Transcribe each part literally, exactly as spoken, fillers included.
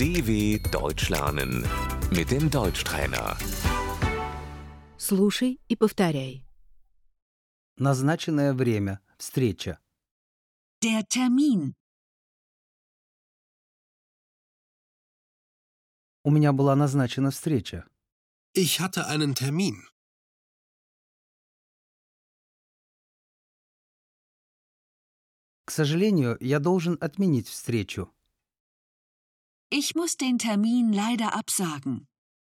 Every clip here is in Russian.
D W Deutsch lernen mit dem Deutschtrainer. Слушай и повторяй. Назначенное время. Встреча. Der Termin. У меня была назначена встреча. Ich hatte einen Termin. К сожалению, я должен отменить встречу. Ich muss den Termin leider absagen.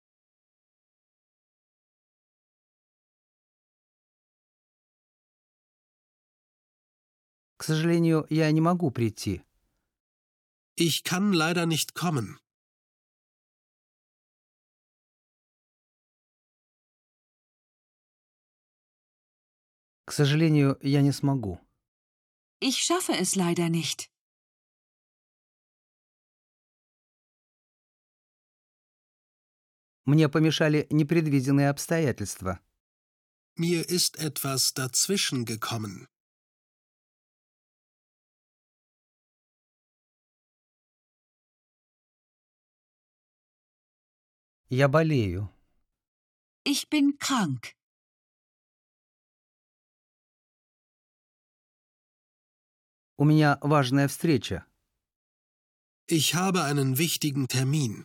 К сожалению, я не могу прийти. Ich kann leider nicht kommen. К сожалению, я не смогу. Ich schaffe es leider nicht. Мне помешали непредвиденные обстоятельства. Mir ist etwas dazwischen gekommen. Я болею. Ich bin krank. У меня важная встреча. Ich habe einen wichtigen Termin.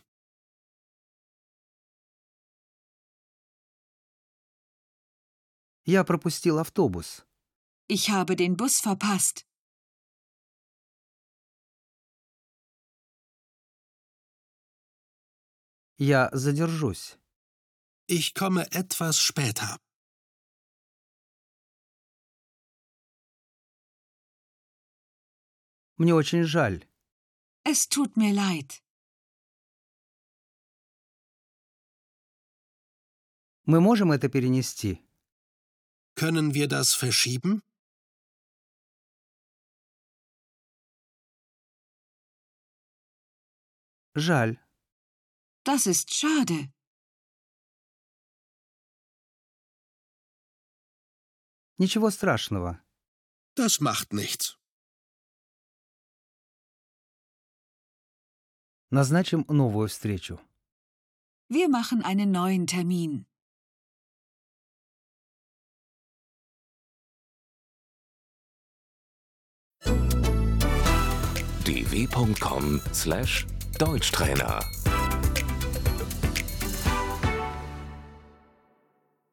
Я пропустил автобус. Ich habe den Bus verpasst. Я задержусь. Ich komme etwas später. Мне очень жаль. Es tut mir leid. Мы можем это перенести? Können wir das verschieben? Жаль. Das ist schade. Ничего страшного. Das macht nichts. Назначим новую встречу. Wir machen einen neuen Termin. d w punkt com slash Deutschtrainer